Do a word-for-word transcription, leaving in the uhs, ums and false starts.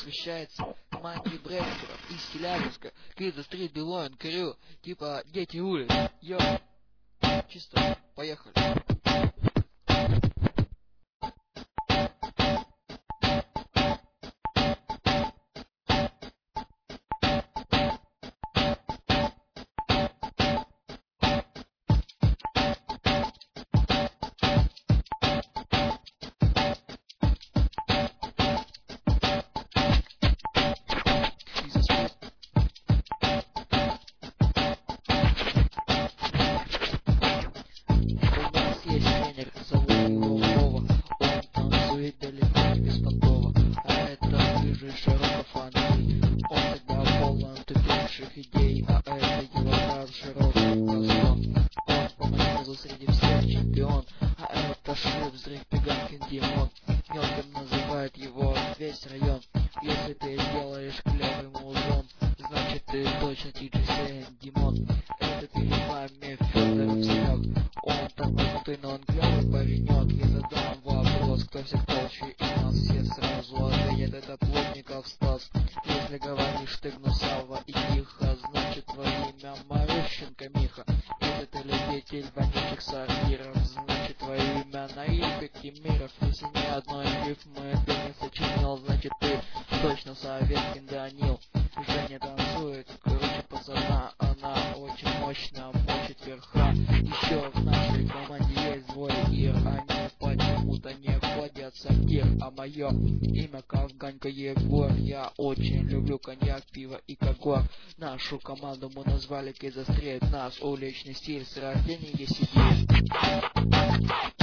посвящается команде брейкеров из Челябинска. Киза Стрит Белоин Крю. Типа дети улиц. Йо. Чисто. Поехали. Зовут его Вова, он танцует далеко не беспонтово, а это рыжий широков Андрей. Он всегда полон тупейших идей, а это его брат широкий Козлов. Он по массиву среди всех чемпион, а это шип взрыв Пеганкин Димон. Мелким называет его весь район. Если ты делаешь клевый музон, значит ты точно Ти-Джей Димон. Это перед вами Федоров Серег. Он такой крутой, но он клевый паренек. Я задам вопрос, кто всех толще из нас, все сразу ответят: это Плотников Стас. Если говоришь ты гнусаво и тихо, значит твое имя Марющенко Миха. Если ты любитель вонючих сортиров, значит твое имя Наиль Тимиров. Если ни одной рифмы ты не сочинил, значит ты точно Советкин Данил. Женя танцует, короче, пацана, она очень мощно мочит верха. Еще в нашей команде есть двое ир, они почему-то не ходят в сортир. А мое имя Кавганька Егор. Я очень люблю коньяк, пиво и когор. Нашу команду мы назвали Киза Стрит. Нас уличный стиль с рождения сидит.